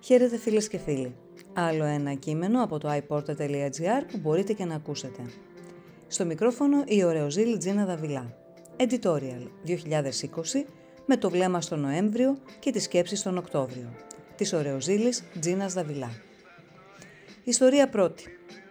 Χαίρετε φίλες και φίλοι. Άλλο ένα κείμενο από το iporta.gr που μπορείτε και να ακούσετε. Στο μικρόφωνο η ωραιοζήλη Τζίνα Δαβιλά. Editorial 2020 με το βλέμμα στο Νοέμβριο και τη σκέψη στον Οκτώβριο. Της ωραιοζήλης Τζίνας Δαβιλά. Ιστορία πρώτη.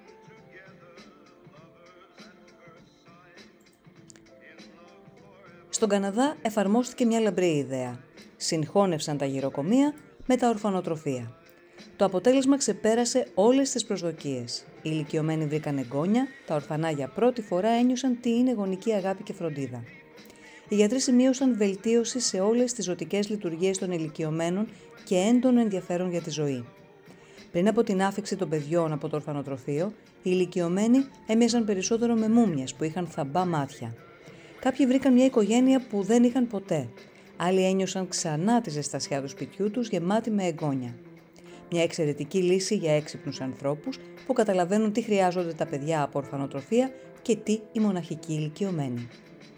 Στον Καναδά εφαρμόστηκε μια λαμπρή ιδέα. Συγχώνευσαν τα γυροκομεία με τα ορφανοτροφία. Το αποτέλεσμα ξεπέρασε όλες τις προσδοκίες. Οι ηλικιωμένοι βρήκαν εγγόνια, τα ορφανά για πρώτη φορά ένιωσαν τι είναι γονική αγάπη και φροντίδα. Οι γιατροί σημείωσαν βελτίωση σε όλες τις ζωτικές λειτουργίες των ηλικιωμένων και έντονο ενδιαφέρον για τη ζωή. Πριν από την άφιξη των παιδιών από το ορφανοτροφείο, οι ηλικιωμένοι έμοιαζαν περισσότερο με μούμιες που είχαν θαμπά μάτια. Κάποιοι βρήκαν μια οικογένεια που δεν είχαν ποτέ. Άλλοι ένιωσαν ξανά τη ζεστασιά του σπιτιού τους γεμάτη με εγγόνια. Μια εξαιρετική λύση για έξυπνους ανθρώπους που καταλαβαίνουν τι χρειάζονται τα παιδιά από ορφανοτροφία και τι οι μοναχικοί ηλικιωμένοι.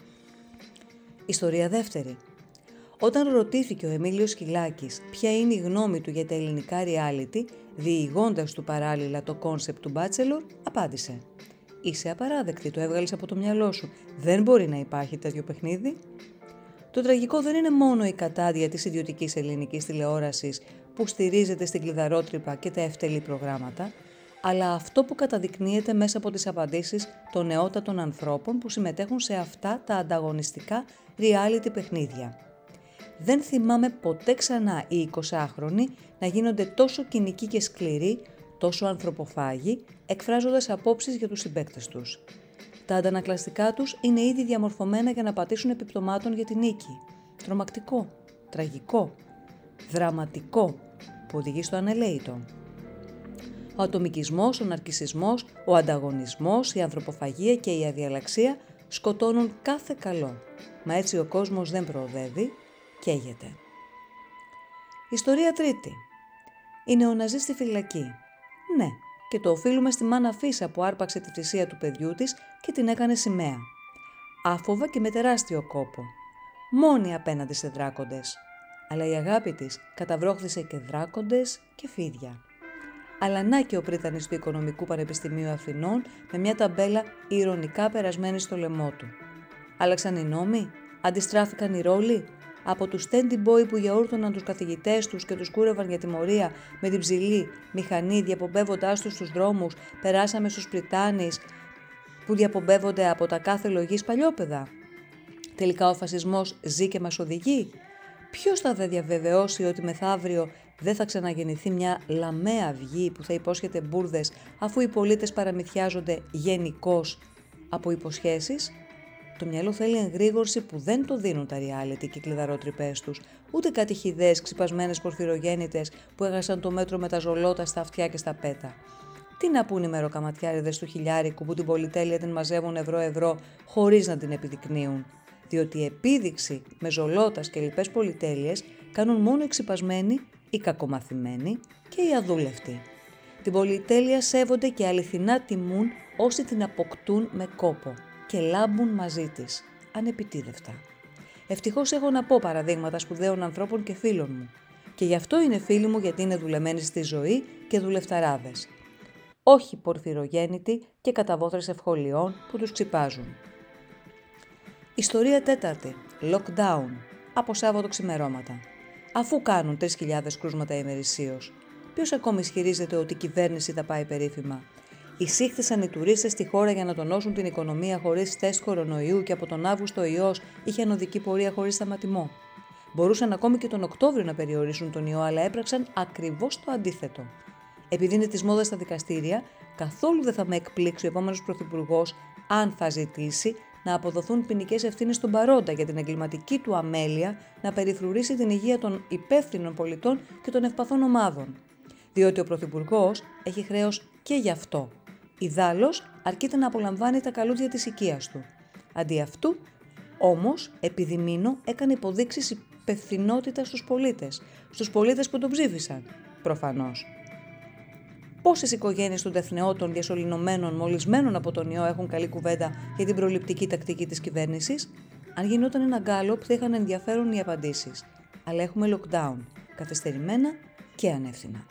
Ιστορία δεύτερη. Όταν ρωτήθηκε ο Εμίλιος Σκυλάκης ποια είναι η γνώμη του για τα ελληνικά reality, διηγώντας του παράλληλα το κόνσεπτ του Bachelor, απάντησε: «Είσαι απαράδεκτη, το έβγαλες από το μυαλό σου. Δεν μπορεί να υπάρχει τέτοιο παιχνίδι». Το τραγικό δεν είναι μόνο η κατάδια της ιδιωτικής ελληνικής τηλεόρασης που στηρίζεται στην κλειδαρότρυπα και τα ευτελή προγράμματα, αλλά αυτό που καταδεικνύεται μέσα από τις απαντήσεις των νεότατων ανθρώπων που συμμετέχουν σε αυτά τα ανταγωνιστικά reality παιχνίδια. Δεν θυμάμαι ποτέ ξανά οι 20χρονοι να γίνονται τόσο κοινικοί και σκληροί, τόσο ανθρωποφάγοι, εκφράζοντας απόψεις για τους συμπαίκτες τους. Τα αντανακλαστικά τους είναι ήδη διαμορφωμένα για να πατήσουν επιπτωμάτων για την νίκη. Τρομακτικό, τραγικό, δραματικό, που οδηγεί στο ανελαίητο. Ο ατομικισμός, ο ναρκισσισμός, ο ανταγωνισμός, η ανθρωποφαγία και η αδιαλαξία σκοτώνουν κάθε καλό. Μα έτσι ο κόσμος δεν προοδεύει, καίγεται. Ιστορία τρίτη. Οι νεοναζί στη φυλακή. Ναι, και το οφείλουμε στη μάνα Φίσα που άρπαξε τη θυσία του παιδιού της και την έκανε σημαία. Άφοβα και με τεράστιο κόπο. Μόνη απέναντι σε δράκοντες. Αλλά η αγάπη της καταβρόχθησε και δράκοντες και φίδια. Αλλά να και ο πρίτανης του Οικονομικού Πανεπιστημίου Αθηνών με μια ταμπέλα ηρωνικά περασμένη στο λαιμό του. Άλλαξαν οι νόμοι, αντιστράφηκαν οι ρόλοι. Από τους standing boy που γιαούρτωναν τους καθηγητές τους και τους κούρευαν για τιμωρία με την ψηλή μηχανή διαπομπεύοντάς τους στους δρόμους, περάσαμε στους πριτάνεις που διαπομπεύονται από τα κάθε λογής παλιόπαιδα. Τελικά ο φασισμός ζει και μας οδηγεί. Ποιος θα διαβεβαιώσει ότι μεθαύριο δεν θα ξαναγεννηθεί μια λαμαία αυγή που θα υπόσχεται μπουρδες αφού οι πολίτες παραμυθιάζονται γενικώς από υποσχέσεις? Το μυαλό θέλει εγρήγορση που δεν το δίνουν τα reality και οι κλειδαρότρυπές τους, ούτε κάτι χυδές ξυπασμένες πορφυρογέννητες που έχασαν το μέτρο με τα ζολότα στα αυτιά και στα πέτα. Τι να πούν οι μεροκαματιάριδες του χιλιάρικου που την πολυτέλεια την μαζεύουν ευρώ-ευρώ χωρίς να την επιδεικνύουν. Διότι η επίδειξη με ζολότας και λοιπές πολυτέλειες κάνουν μόνο οι ξυπασμένοι, οι κακομαθημένοι και οι αδούλευτοι. Την πολυτέλεια σέβονται και αληθινά τιμούν όσοι την αποκτούν με κόπο και λάμπουν μαζί της, ανεπιτίδευτα. Ευτυχώς έχω να πω παραδείγματα σπουδαίων ανθρώπων και φίλων μου. Και γι' αυτό είναι φίλοι μου, γιατί είναι δουλεμένοι στη ζωή και δουλευταράδες. Όχι πορφυρογέννητοι και καταβόθρες ευχολιών που τους ξυπάζουν. Ιστορία τέταρτη. Lockdown. Από Σάββατο ξημερώματα. Αφού κάνουν 3.000 κρούσματα ημερησίως, ποιος ακόμη ισχυρίζεται ότι η κυβέρνηση θα πάει περίφημα? Εισήχθησαν οι τουρίστες στη χώρα για να τονώσουν την οικονομία χωρίς τεστ κορονοϊού και από τον Αύγουστο ο ιός είχε ανωδική πορεία χωρίς σταματημό. Μπορούσαν ακόμη και τον Οκτώβριο να περιορίσουν τον ιό, αλλά έπραξαν ακριβώς το αντίθετο. Επειδή είναι της μόδας στα δικαστήρια, καθόλου δεν θα με εκπλήξει ο επόμενος πρωθυπουργός αν θα ζητήσει να αποδοθούν ποινικές ευθύνες στον παρόντα για την εγκληματική του αμέλεια να περιφρουρήσει την υγεία των υπεύθυνων πολιτών και των ευπαθών ομάδων. Διότι ο πρωθυπουργός έχει χρέος και γι' αυτό. Ιδάλλως αρκείται να απολαμβάνει τα καλούδια της οικίας του. Αντί αυτού, όμως, επειδή Μήνο έκανε υποδείξεις υπευθυνότητας στους πολίτες που τον ψήφισαν, προφανώς. Πόσες οικογένειες των τεθνεώτων διασωληνωμένων, μολυσμένων από τον ιό έχουν καλή κουβέντα για την προληπτική τακτική της κυβέρνησης? Αν γινόταν ένα γκάλοπ θα είχαν ενδιαφέρον οι απαντήσεις. Αλλά έχουμε lockdown, καθυστερημένα και ανεύθυνα.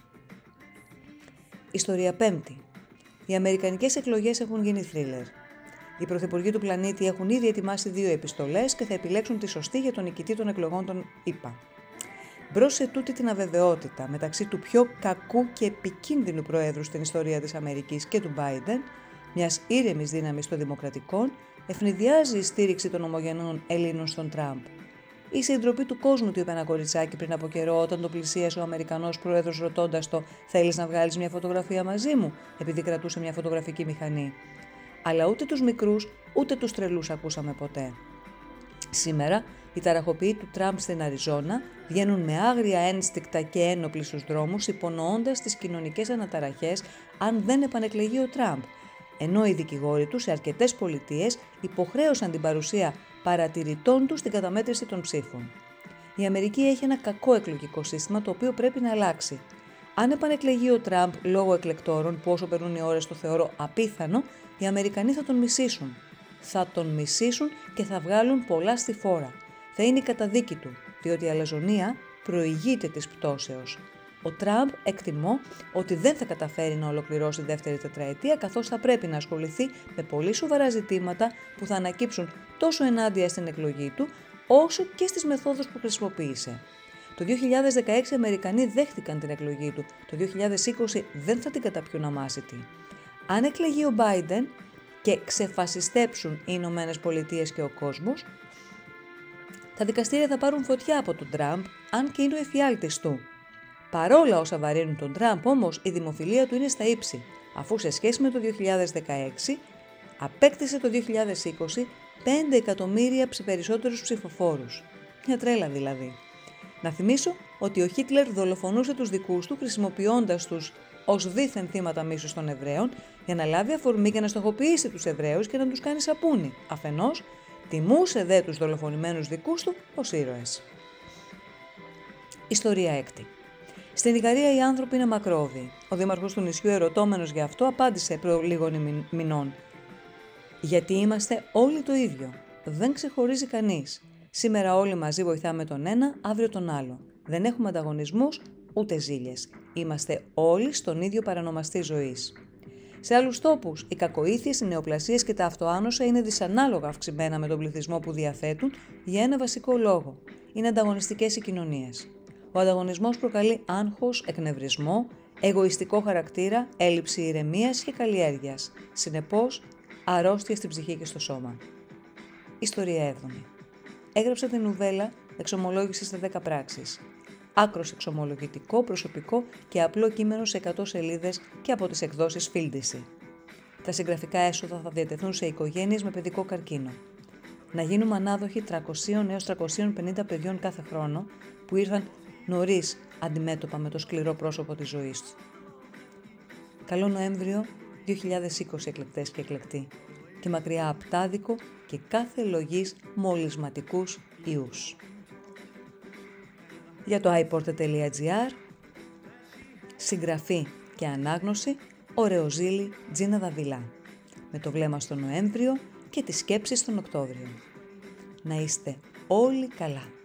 Ιστορία πέμπτη. Οι αμερικανικές εκλογές έχουν γίνει θρίλερ. Οι πρωθυπουργοί του πλανήτη έχουν ήδη ετοιμάσει 2 επιστολές και θα επιλέξουν τη σωστή για τον νικητή των εκλογών των ΗΠΑ. Μπρος σε τούτη την αβεβαιότητα μεταξύ του πιο κακού και επικίνδυνου προέδρου στην ιστορία της Αμερικής και του Biden, μιας ήρεμης δύναμης των Δημοκρατικών, ευνηδιάζει η στήριξη των ομογενών Ελλήνων στον Τραμπ. Η συντροπή του κόσμου, του είπε ένα κοριτσάκι πριν από καιρό, όταν το πλησίασε ο Αμερικανός πρόεδρος ρωτώντας το: «Θέλεις να βγάλεις μια φωτογραφία μαζί μου?» επειδή κρατούσε μια φωτογραφική μηχανή. Αλλά ούτε τους μικρούς ούτε τους τρελούς ακούσαμε ποτέ. Σήμερα, οι ταραχοποιοί του Τραμπ στην Αριζόνα βγαίνουν με άγρια ένστικτα και ένοπλοι στους δρόμους, υπονοώντας τις κοινωνικές αναταραχές αν δεν επανεκλεγεί ο Τραμπ, ενώ οι δικηγόροι του σε αρκετές πολιτείες υποχρέωσαν την παρουσία παρατηρητών του στην καταμέτρηση των ψήφων. Η Αμερική έχει ένα κακό εκλογικό σύστημα το οποίο πρέπει να αλλάξει. Αν επανεκλεγεί ο Τραμπ λόγω εκλεκτόρων, που όσο περνούν οι ώρες το θεωρώ απίθανο, οι Αμερικανοί θα τον μισήσουν. Θα τον μισήσουν και θα βγάλουν πολλά στη φόρα. Θα είναι η καταδίκη του, διότι η αλαζονία προηγείται της πτώσεως. Ο Τραμπ εκτιμώ ότι δεν θα καταφέρει να ολοκληρώσει δεύτερη τετραετία, καθώς θα πρέπει να ασχοληθεί με πολύ σοβαρά ζητήματα που θα ανακύψουν τόσο ενάντια στην εκλογή του, όσο και στις μεθόδους που χρησιμοποίησε. Το 2016 οι Αμερικανοί δέχτηκαν την εκλογή του, το 2020 δεν θα την καταπιούν αμάσιτη. Αν εκλεγεί ο Biden και ξεφασιστέψουν οι Ηνωμένες Πολιτείες και ο κόσμος, τα δικαστήρια θα πάρουν φωτιά από τον Τραμπ, αν και είναι ο εφιάλτης του. Παρόλα όσα βαρύνουν τον Τραμπ, όμως, η δημοφιλία του είναι στα ύψη, αφού σε σχέση με το 2016 απέκτησε το 2020 5 εκατομμύρια περισσότερους ψηφοφόρους. Μια τρέλα δηλαδή. Να θυμίσω ότι ο Χίτλερ δολοφονούσε τους δικούς του χρησιμοποιώντας τους ως δίθεν θύματα μίσους των Εβραίων για να λάβει αφορμή και να στοχοποιήσει τους Εβραίους και να τους κάνει σαπούνι. Αφενός, τιμούσε δε τους δολοφονημένους δικούς του ως ήρωες. Ιστορία έκτη. Στην Ικαρία οι άνθρωποι είναι μακρόβιοι. Ο δήμαρχος του νησιού, ερωτώμενος γι' αυτό, απάντησε προ λίγων μηνών: «Γιατί είμαστε όλοι το ίδιο. Δεν ξεχωρίζει κανείς. Σήμερα όλοι μαζί βοηθάμε τον ένα, αύριο τον άλλο. Δεν έχουμε ανταγωνισμούς ούτε ζήλιες. Είμαστε όλοι στον ίδιο παρανομαστή ζωής». Σε άλλους τόπους, οι κακοήθειες, οι νεοπλασίες και τα αυτοάνοσα είναι δυσανάλογα αυξημένα με τον πληθυσμό που διαθέτουν για ένα βασικό λόγο. Είναι ανταγωνιστικές οι κοινωνίες. Ο ανταγωνισμός προκαλεί άγχος, εκνευρισμό, εγωιστικό χαρακτήρα, έλλειψη ηρεμίας και καλλιέργειας. Συνεπώς, αρρώστια στην ψυχή και στο σώμα. Ιστορία 7η. Έγραψα την νουβέλα «Εξομολόγηση σε 10 πράξεις». Άκρος εξομολογητικό, προσωπικό και απλό κείμενο σε 100 σελίδες και από τις εκδόσεις Φίλντιση. Τα συγγραφικά έσοδα θα διατεθούν σε οικογένειες με παιδικό καρκίνο. Να γίνουμε ανάδοχοι 300 έως 350 παιδιών κάθε χρόνο που ήρθαν νωρίς αντιμέτωπα με το σκληρό πρόσωπο της ζωής του. Καλό Νοέμβριο 2020 εκλεκτές και εκλεκτοί και μακριά απ' τάδικο και κάθε λογής μολυσματικούς ιούς. Για το iporte.gr, συγγραφή και ανάγνωση, ο Ρεοζήλη Τζίνα Δαβιλά, με το βλέμμα στο Νοέμβριο και τις σκέψεις στον Οκτώβριο. Να είστε όλοι καλά.